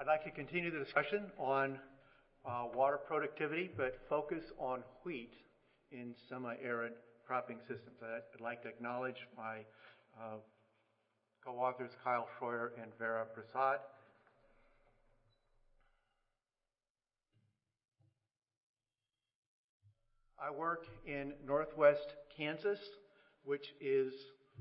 I'd like to continue the discussion on water productivity, but focus on wheat in semi-arid cropping systems. I'd like to acknowledge my co-authors Kyle Schroyer and Vera Prasad. I work in northwest Kansas, which is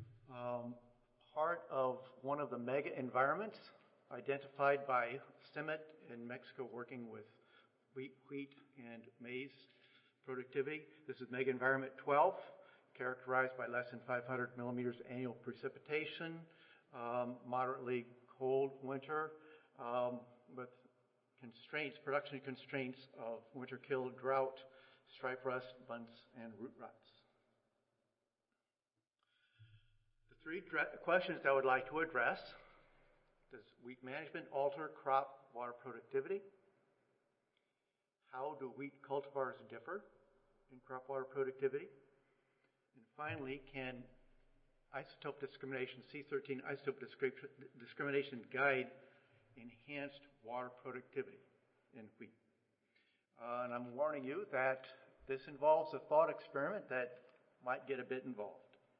part of one of the mega environments identified by CIMMYT in Mexico, working with wheat and maize productivity. This is Mega Environment 12, characterized by less than 500 millimeters annual precipitation, moderately cold winter, with constraints, production constraints of winter kill, drought, stripe rust, bunts, and root rots. The three questions I would like to address: does wheat management alter crop water productivity? How do wheat cultivars differ in crop water productivity? And finally, can isotope discrimination, C13 isotope discrimination guide enhanced water productivity in wheat? And I'm warning you that this involves a thought experiment that might get a bit involved.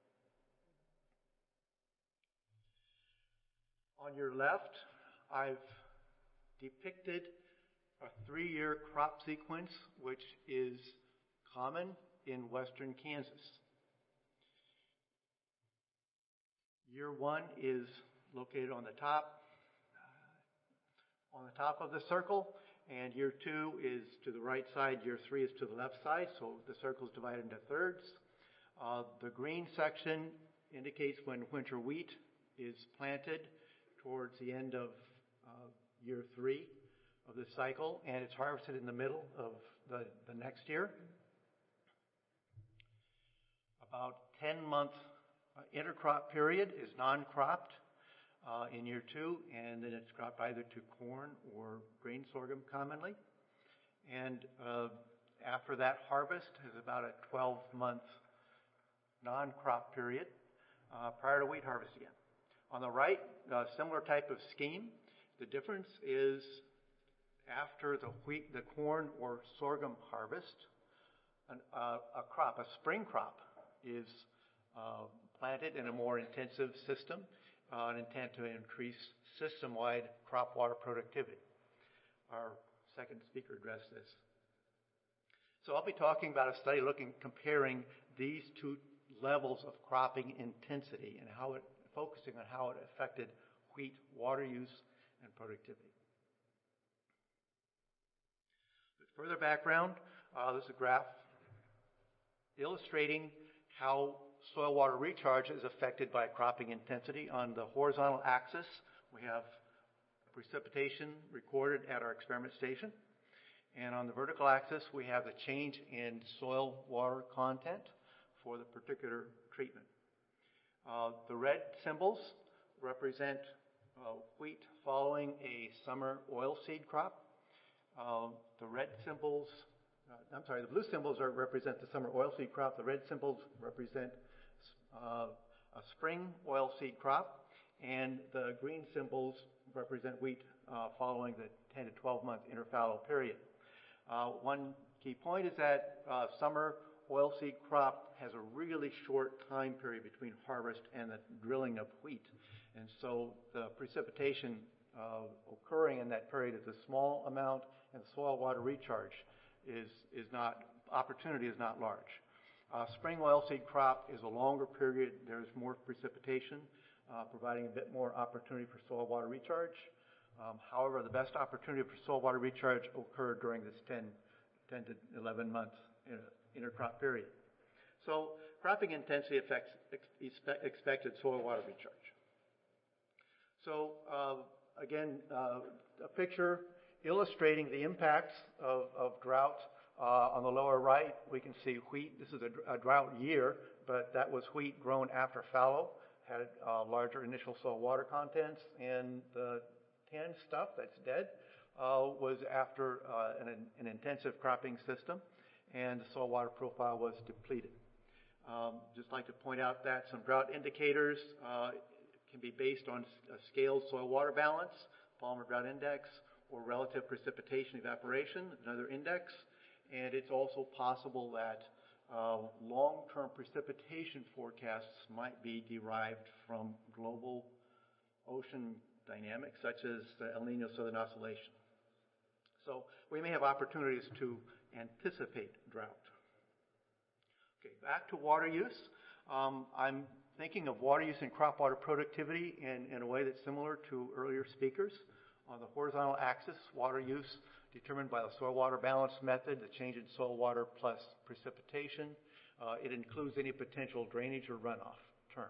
On your left, I've depicted a 3-year crop sequence, which is common in western Kansas. Year 1 is located on the top of the circle, and year 2 is to the right side, year 3 is to the left side, so the circle is divided into thirds. The green section indicates when winter wheat is planted towards the end of year 3 of the cycle, and it's harvested in the middle of the next year. About 10-month intercrop period is non-cropped in year 2, and then it's cropped either to corn or grain sorghum commonly. And after that harvest is about a 12-month non-crop period prior to wheat harvest again. On the right, a similar type of scheme. The difference is after the corn or sorghum harvest, a spring crop is planted in a more intensive system, an intent to increase system-wide crop water productivity. Our second speaker addressed this. So I'll be talking about a study comparing these two levels of cropping intensity and focusing on how it affected wheat water use and productivity. With further background, this is a graph illustrating how soil water recharge is affected by cropping intensity. On the horizontal axis, we have precipitation recorded at our experiment station. And on the vertical axis, we have the change in soil water content for the particular treatment. The red symbols represent wheat following a summer oilseed crop. The blue symbols represent the summer oilseed crop. The red symbols represent a spring oilseed crop, and the green symbols represent wheat following the 10 to 12 month interfallow period. One key point is that summer oilseed crop has a really short time period between harvest and the drilling of wheat, and so the precipitation occurring in that period is a small amount, and soil water recharge opportunity is not large. Spring oilseed crop is a longer period. There's more precipitation, providing a bit more opportunity for soil water recharge. However, the best opportunity for soil water recharge occurred during this 10 to 11 month intercrop period. So cropping intensity affects expected soil water recharge. So again, a picture illustrating the impacts of drought. On the lower right, we can see wheat. This is a drought year, but that was wheat grown after fallow, had larger initial soil water contents, and the tan stuff that's dead was after an intensive cropping system, and the soil water profile was depleted. Just like to point out that some drought indicators can be based on a scaled soil water balance, Palmer Drought Index, or relative precipitation evaporation, another index. And it's also possible that long-term precipitation forecasts might be derived from global ocean dynamics, such as the El Nino Southern Oscillation. So we may have opportunities to anticipate drought. Okay, back to water use. I'm thinking of water use and crop water productivity in a way that's similar to earlier speakers. On the horizontal axis, water use determined by the soil water balance method, the change in soil water plus precipitation. It includes any potential drainage or runoff term.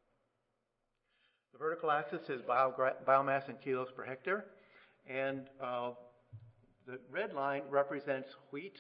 The vertical axis is biomass in kilos per hectare, and the red line represents wheat,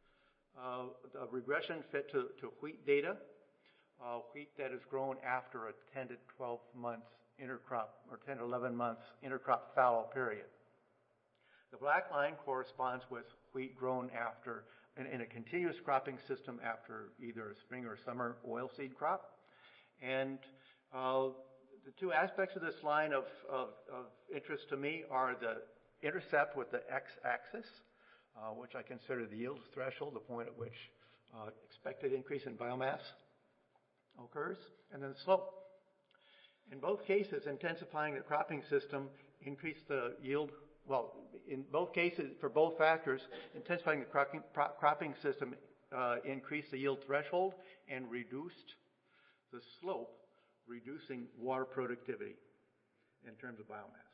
a regression fit to wheat data, wheat that is grown after a 10 to 12 months intercrop, or 10 to 11 months intercrop fallow period. The black line corresponds with wheat grown after, in a continuous cropping system after either a spring or summer oilseed crop. And the two aspects of this line of interest to me are the intercept with the x-axis, which I consider the yield threshold, the point at which expected increase in biomass occurs, and then the slope. In both cases, intensifying the cropping system increased the yield. Well, in both cases, for both factors, intensifying the cropping system increased the yield threshold and reduced the slope, reducing water productivity in terms of biomass.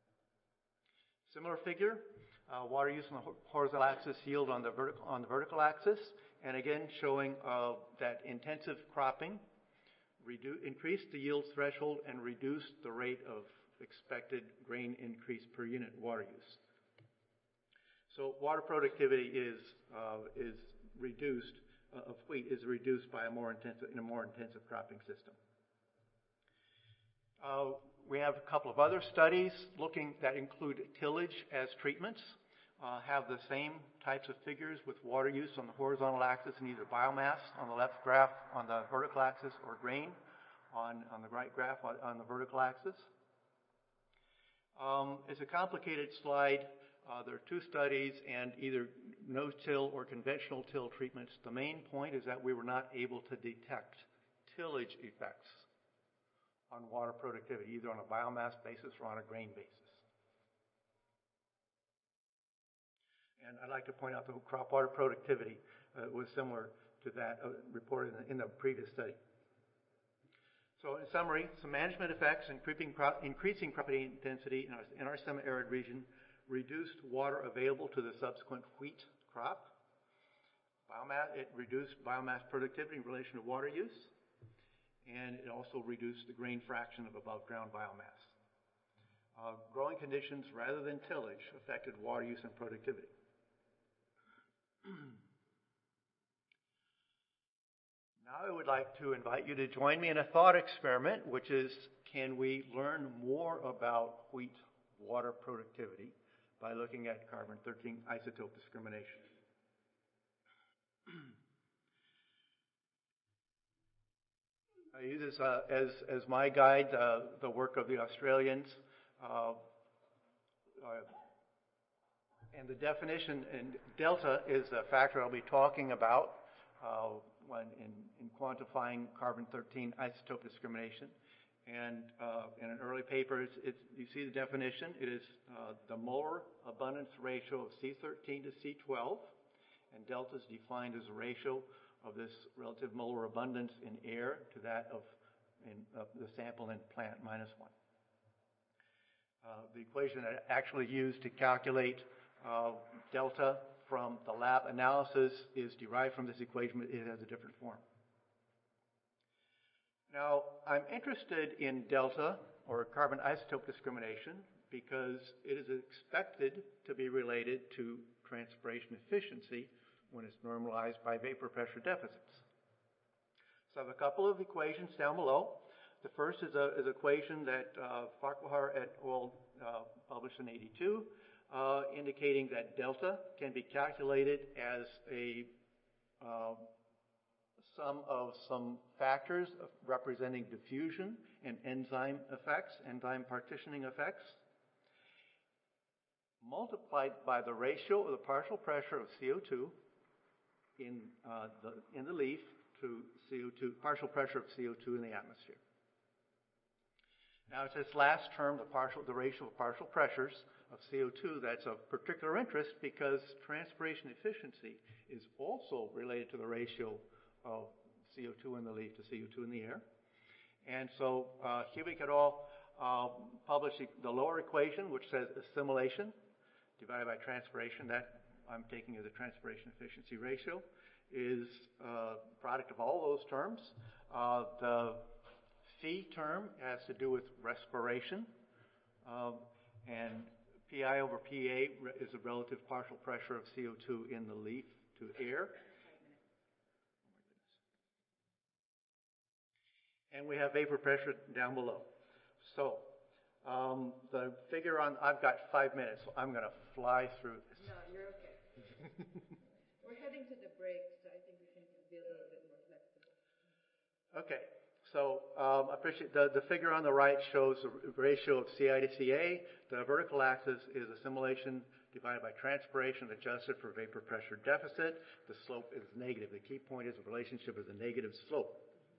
Similar figure, water use on the horizontal axis, yield on the vertical axis, and again showing that intensive cropping increased the yield threshold and reduced the rate of expected grain increase per unit water use. So water productivity is reduced of wheat is reduced by in a more intensive cropping system. We have a couple of other studies that include tillage as treatments. Have the same types of figures with water use on the horizontal axis and either biomass on the left graph on the vertical axis or grain on the right graph on the vertical axis. It's a complicated slide. There are two studies and either no-till or conventional till treatments. The main point is that we were not able to detect tillage effects on water productivity, either on a biomass basis or on a grain basis. And I'd like to point out that crop water productivity was similar to that reported in the previous study. So in summary, some management effects, increasing crop intensity in our semi-arid region reduced water available to the subsequent wheat crop. It reduced biomass productivity in relation to water use, and it also reduced the grain fraction of above ground biomass. Growing conditions rather than tillage affected water use and productivity. Now I would like to invite you to join me in a thought experiment, which is, can we learn more about wheat water productivity by looking at carbon-13 isotope discrimination? I use this as my guide, the work of the Australians. And the definition, and delta is the factor I'll be talking about when in quantifying carbon-13 isotope discrimination. And in an early paper, you see the definition. It is the molar abundance ratio of C13 to C12, and delta is defined as a ratio of this relative molar abundance in air to that of the sample in plant minus 1. The equation that I actually used to calculate delta from the lab analysis is derived from this equation, but it has a different form. Now, I'm interested in delta, or carbon isotope discrimination, because it is expected to be related to transpiration efficiency when it's normalized by vapor pressure deficits. So I have a couple of equations down below. The first is an equation that Farquhar et al. Published in '82, indicating that delta can be calculated as a sum of some factors representing diffusion and enzyme effects, enzyme partitioning effects, multiplied by the ratio of the partial pressure of CO2 in the leaf to CO2, partial pressure of CO2 in the atmosphere. Now, it's this last term, the ratio of partial pressures of CO2, that's of particular interest because transpiration efficiency is also related to the ratio of CO2 in the leaf to CO2 in the air. And so Kubik et al. Published the lower equation, which says assimilation divided by transpiration, that I'm taking as a transpiration efficiency ratio, is a product of all those terms. The phi term has to do with respiration, and Pi over Pa is the relative partial pressure of CO2 in the leaf to air. And we have vapor pressure down below. So the figure on, I've got 5 minutes, so I'm going to fly through this. No, you're okay. We're heading to the break, so I think we can be a little bit more flexible. Okay, so I appreciate the figure on the right shows the ratio of Ci to Ca. The vertical axis is assimilation divided by transpiration adjusted for vapor pressure deficit. The slope is negative. The key point is the relationship is a negative slope.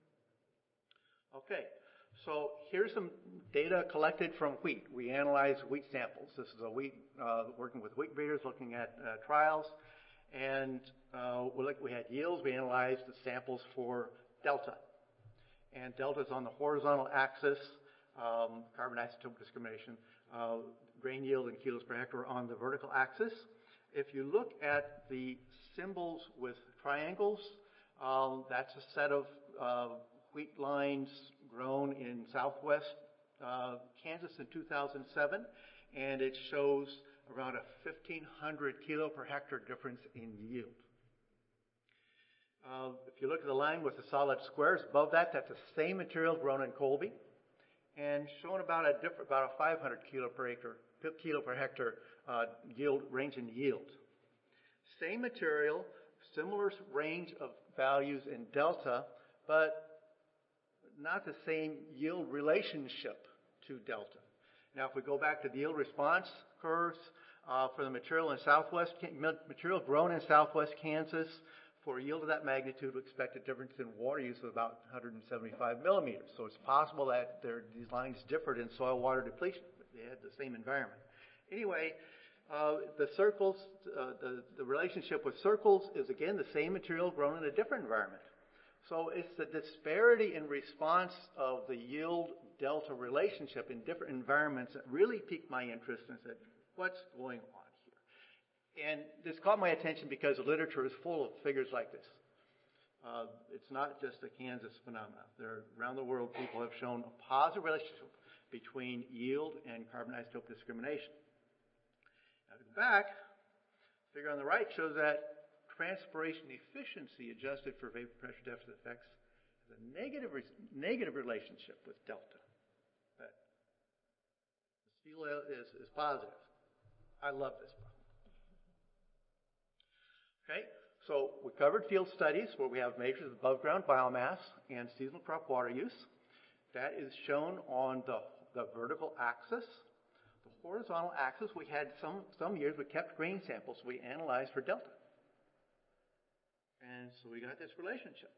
Okay, so here's some data collected from wheat. We analyzed wheat samples. This is a wheat, working with wheat breeders, looking at trials. And we had yields. We analyzed the samples for delta. And delta is on the horizontal axis, carbon isotope discrimination, grain yield in kilos per hectare on the vertical axis. If you look at the symbols with triangles, that's a set of wheat lines grown in southwest Kansas in 2007, and it shows around a 1,500 kilo per hectare difference in yield. If you look at the line with the solid squares above that, that's the same material grown in Colby, and showing about a 500 kilo per hectare yield range in yield. Same material, similar range of values in delta, but not the same yield relationship to delta. Now, if we go back to the yield response curves for the material grown in southwest Kansas, for a yield of that magnitude, we expect a difference in water use of about 175 millimeters. So it's possible that these lines differed in soil water depletion, but they had the same environment. Anyway, the circles, the relationship with circles is again the same material grown in a different environment. So it's the disparity in response of the yield delta relationship in different environments that really piqued my interest and said, what's going on here? And this caught my attention because the literature is full of figures like this. It's not just a Kansas phenomenon. Around the world, people have shown a positive relationship between yield and carbon isotope discrimination. Now to go back, the figure on the right shows that transpiration efficiency adjusted for vapor pressure deficit effects has a negative relationship with delta. But this field is positive. I love this problem. Okay, so we covered field studies where we have measures of above ground biomass and seasonal crop water use. That is shown on the vertical axis. The horizontal axis, we had some years we kept grain samples. We analyzed for delta. And so we got this relationship.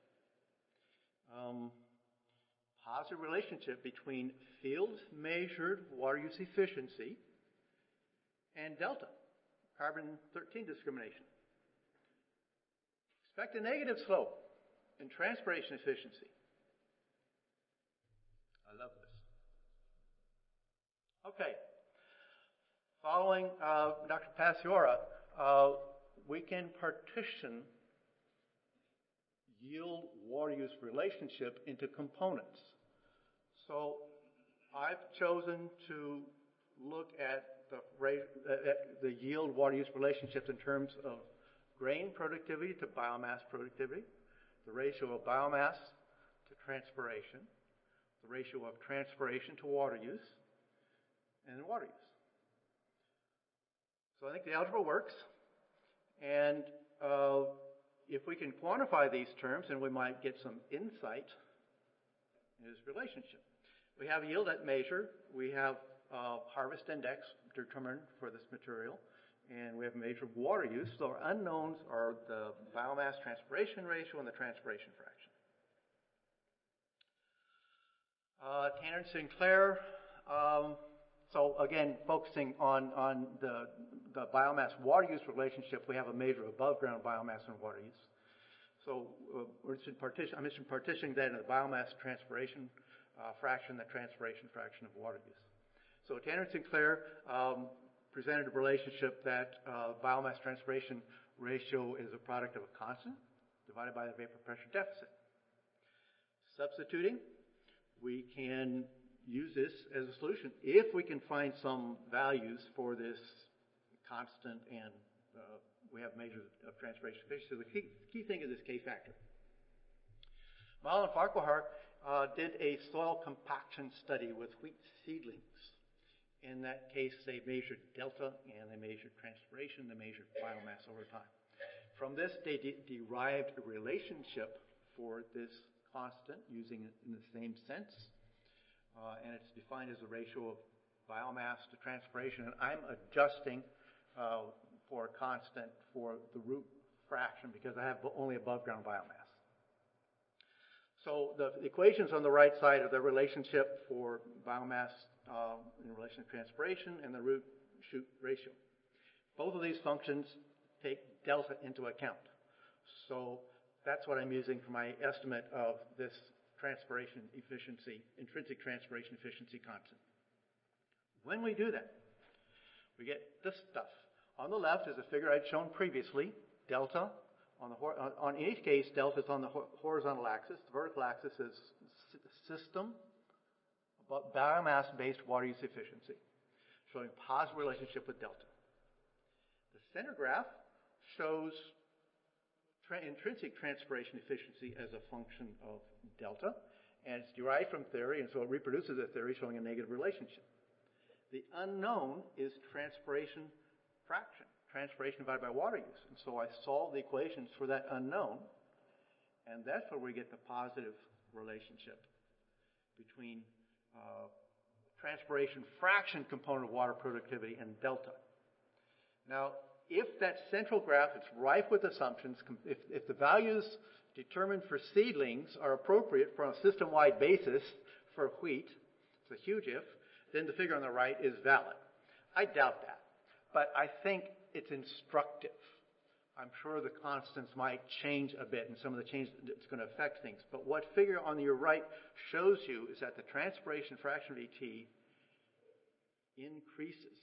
Positive relationship between field measured water use efficiency and delta, carbon-13 discrimination. Expect a negative slope in transpiration efficiency. I love this. Okay. Following Dr. Paciora, we can partition yield water use relationship into components. So I've chosen to look at the yield water use relationships in terms of grain productivity to biomass productivity, the ratio of biomass to transpiration, the ratio of transpiration to water use, and water use. So I think the algebra works, and if we can quantify these terms, then we might get some insight in this relationship. We have yield at measure. We have harvest index determined for this material, and we have a measure of water use. So our unknowns are the biomass transpiration ratio and the transpiration fraction. Tanner and Sinclair. So again, focusing on the biomass water use relationship, we have a measure of above ground biomass and water use. So I mentioned partitioning that into the biomass transpiration fraction, the transpiration fraction of water use. So Tanner and Sinclair presented a relationship that biomass transpiration ratio is a product of a constant divided by the vapor pressure deficit. Substituting, we can use this as a solution if we can find some values for this constant and we have measures of transpiration efficiency. So the key thing is this K factor. Mal and Farquhar did a soil compaction study with wheat seedlings. In that case, they measured delta and they measured transpiration, they measured biomass over time. From this, they derived a relationship for this constant using it in the same sense. And it's defined as a ratio of biomass to transpiration. And I'm adjusting for a constant for the root fraction because I have only above ground biomass. So the equations on the right side are the relationship for biomass in relation to transpiration and the root-shoot ratio. Both of these functions take delta into account. So that's what I'm using for my estimate of this transpiration efficiency, intrinsic transpiration efficiency constant. When we do that, we get this stuff. On the left is a figure I'd shown previously, delta. On each case, delta is on the horizontal axis. The vertical axis is system, biomass-based water use efficiency, showing a positive relationship with delta. The center graph shows intrinsic transpiration efficiency as a function of delta, and it's derived from theory, and so it reproduces a theory showing a negative relationship. The unknown is transpiration fraction, transpiration divided by water use, and so I solve the equations for that unknown, and that's where we get the positive relationship between transpiration fraction component of water productivity and delta. Now, if that central graph is rife with assumptions, if the values determined for seedlings are appropriate from a system-wide basis for wheat, it's a huge if, then the figure on the right is valid. I doubt that, but I think it's instructive. I'm sure the constants might change a bit and some of the changes it's going to affect things. But what figure on your right shows you is that the transpiration fraction of ET increases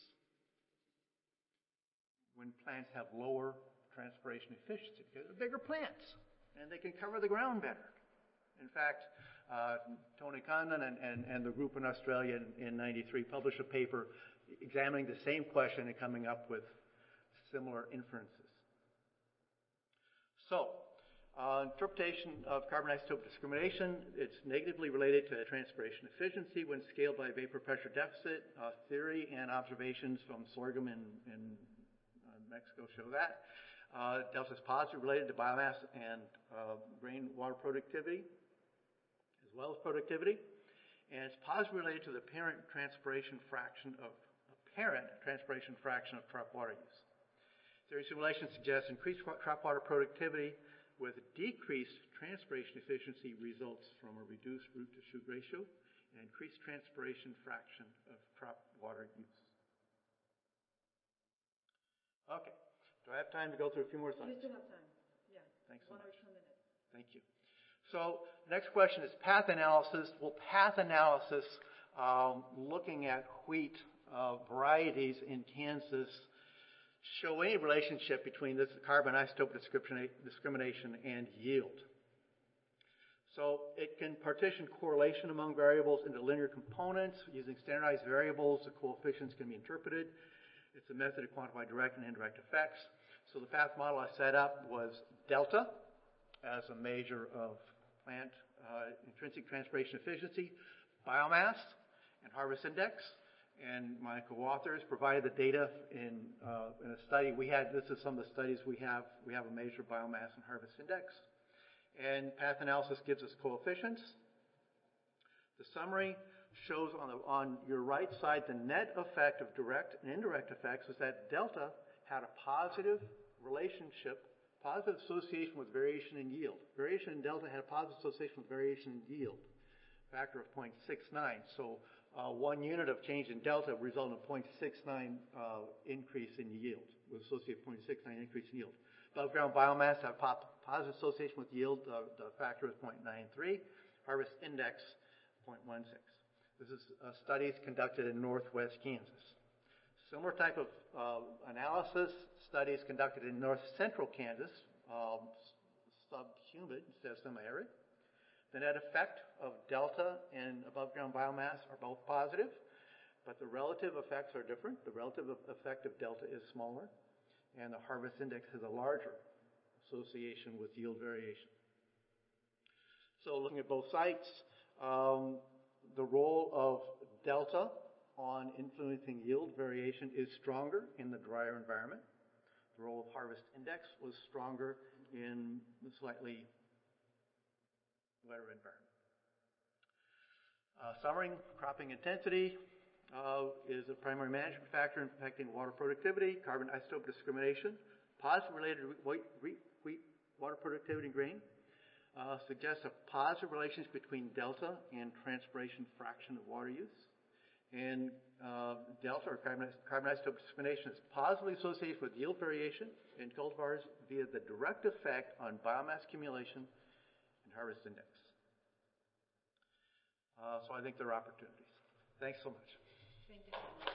when plants have lower transpiration efficiency because they're bigger plants and they can cover the ground better. In fact, Tony Condon and the group in Australia in 93 published a paper examining the same question and coming up with similar inferences. So, interpretation of carbon isotope discrimination, it's negatively related to transpiration efficiency when scaled by vapor pressure deficit. Theory and observations from sorghum in Mexico show that. Delta is positively related to biomass and grain water productivity, as well as productivity. And it's positively related to the apparent transpiration fraction of crop water use. Theory simulation suggests increased crop water productivity with decreased transpiration efficiency results from a reduced root-to-shoot ratio and increased transpiration fraction of crop water use. Okay. Do I have time to go through a few more slides? We still have time. Yeah. Thanks so much. 1 or 2 minutes. Thank you. So, next question is path analysis. Will path analysis, looking at wheat varieties in Kansas, show any relationship between this carbon isotope discrimination and yield? So it can partition correlation among variables into linear components. Using standardized variables, the coefficients can be interpreted. It's a method to quantify direct and indirect effects. So the path model I set up was delta as a measure of plant intrinsic transpiration efficiency, biomass, and harvest index. And my co-authors provided the data in a study we had. This is some of the studies we have. We have a measure of biomass and harvest index. And path analysis gives us coefficients. The summary, shows on your right side the net effect of direct and indirect effects is that delta had a positive relationship, positive association with variation in yield. Variation in delta had a positive association with variation in yield, factor of 0.69. So 1 unit of change in delta resulted in a 0.69 increase in yield, with associated 0.69 increase in yield. Above ground biomass had a positive association with yield, the factor is 0.93, harvest index 0.16. This is studies conducted in northwest Kansas. Similar type of analysis, studies conducted in north central Kansas, subhumid instead of semi-arid. The net effect of delta and above ground biomass are both positive, but the relative effects are different. The relative effect of delta is smaller, and the harvest index has a larger association with yield variation. So looking at both sites, the role of delta on influencing yield variation is stronger in the drier environment. The role of harvest index was stronger in the slightly wetter environment. Summering, cropping intensity is a primary management factor affecting water productivity. Carbon isotope discrimination, positive related wheat water productivity in grain, suggests a positive relationship between delta and transpiration fraction of water use. And delta, or carbon isotope discrimination, is positively associated with yield variation in cultivars via the direct effect on biomass accumulation and harvest index. So I think there are opportunities. Thanks so much. Thank you so much.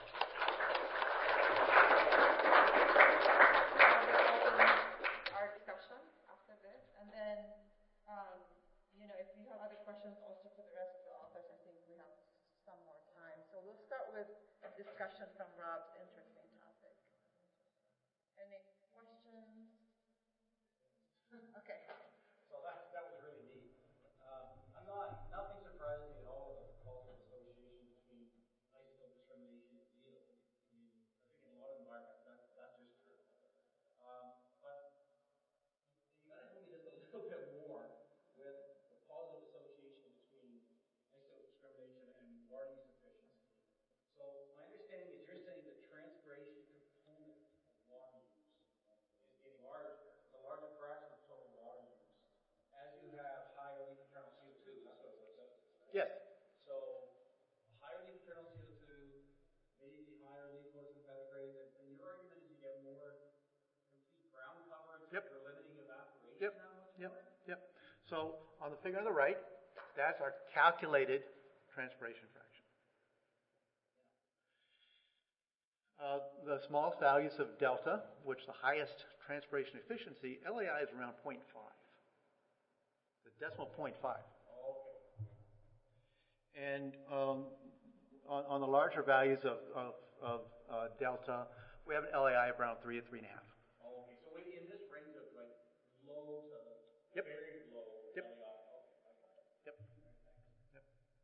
Our discussion after this, and then, if you have other questions also for the rest of the authors, I think we have some more time. So we'll start with a discussion from Rob's interesting topic. Any questions? Okay. So that was really neat. Nothing surprises me at all about the causal association between isotope discrimination and yield. I mean, I think in a lot of environments that's just true. But you got to help me just a little bit more with the positive association between isotope discrimination and water use efficiency. So my understanding is you're saying the transpiration component of water use is getting larger. It's a larger fraction of total water use as you have higher leaf internal CO2. That's what it looks like. Yes. So higher leaf internal CO2, maybe higher leaf photosynthetic rates, and your argument is you get more complete ground coverage. Yep. You're limiting evaporation. Yep. That much Yep. more? Yep. So on the figure on the right, that's our calculated transpiration fraction. The smallest values of delta, which the highest transpiration efficiency, LAI is around 0.5. The decimal 0.5. Okay. And on the larger values of delta, we have an LAI of around 3 to 3.5. Okay. So in this range of like low to Yep. very low Yep. LAI. Okay, I got it. Yep. Yep.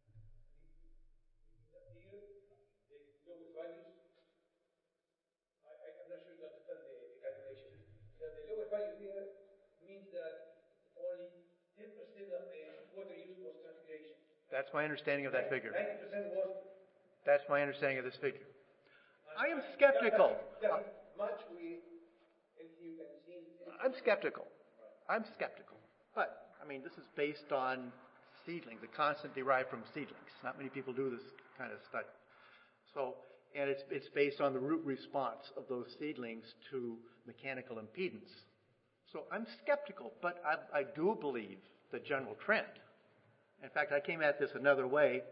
I'm not sure you understand the calculation. The lower value here means that only 10% of the water use was transpiration. That's my understanding of that figure. 90% was. That's my understanding of this figure. I am skeptical. Much we, if you can see. I'm skeptical. I'm skeptical. But, I mean, this is based on seedlings, a constant derived from seedlings. Not many people do this kind of study. So, and it's based on the root response of those seedlings to mechanical impedance. So I'm skeptical, but I do believe the general trend. In fact, I came at this another way,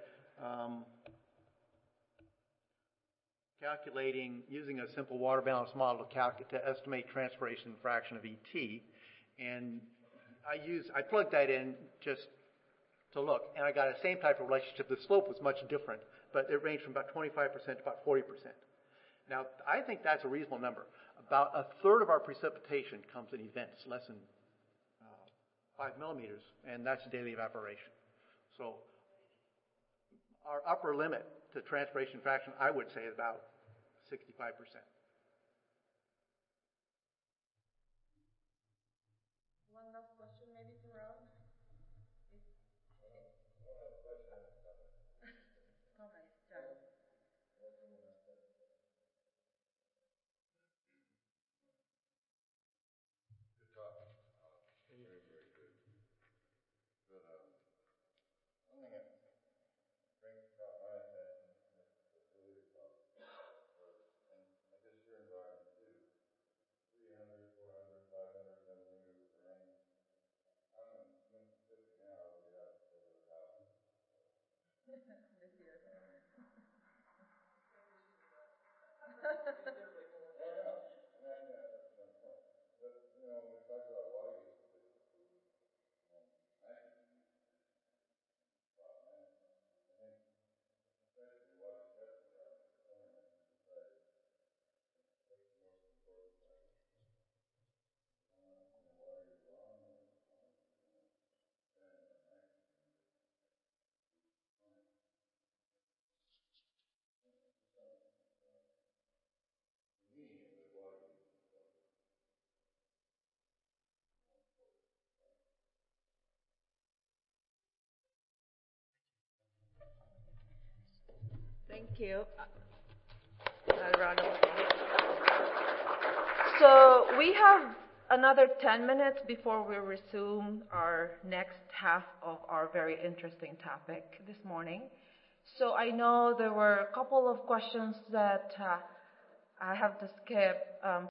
calculating, using a simple water balance model to estimate transpiration fraction of ET. And I plugged that in just to look, and I got the same type of relationship. The slope was much different, but it ranged from about 25% to about 40%. Now, I think that's a reasonable number. About a third of our precipitation comes in events, less than 5 millimeters, and that's daily evaporation. So our upper limit to transpiration fraction, I would say, is about 65%. One last question, maybe for Rob. Thank you. A round of applause. So we have another 10 minutes before we resume our next half of our very interesting topic this morning. So I know there were a couple of questions that I have to skip.